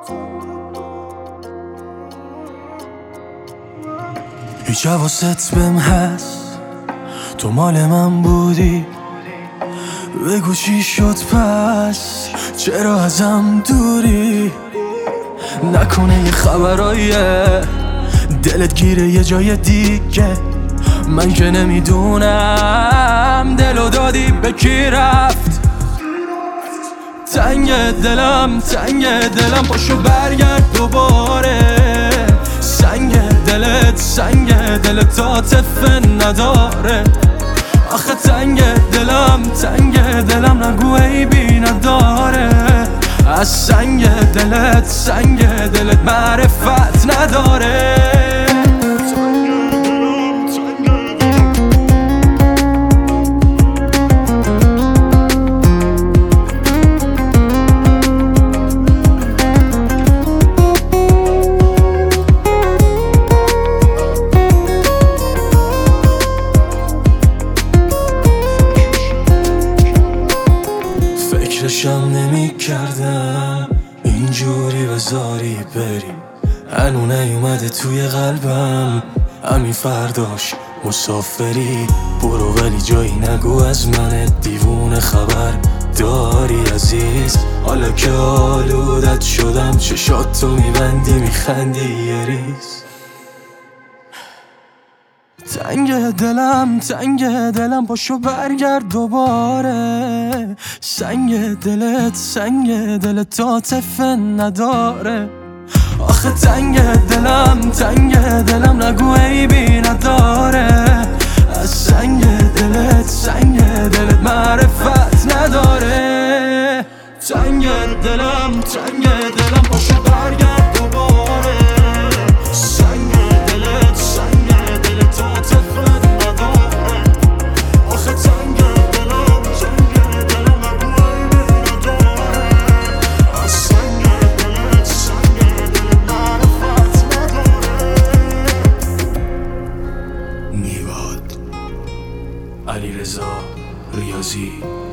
هیچ حواست بهم هست تو مال من بودی، بگو چی شد پس، چرا ازم دوری؟ نکنه یه خبراییه دلت گیره یه جای دیگه، من که نمیدونم دلو دادی به کی رفت. تنگ دلم پاشو برگرد دوباره، سنگ دلت عاطفه نداره. آخه تنگ دلم نگو عیبی نداره، از سنگ دلت معرفت نداره. فکرشم نمی کردم اینجوری بذاری بری، هنو نیومده توی قلبم همین فرداش مسافری. برو ولی جایی نگو از من دیوونه خبر داری عزیز، حالا که آلودت شدم چشاتو میبندی میخندی یه ریز. تنگ دلم پاشو برگرد دوباره، سنگ دلت عاطفه نداره. آخه تنگ دلم نگو عیبی نداره، از سنگ دلت معرفت نداره. تنگ دلم پاشو برگرد دوباره، سنگ دلت عاطفه نداره. آخه تنگ دلم نگو عیبی نداره، از سنگ دلت معرفت نداره. میواد علیرضا ریاضی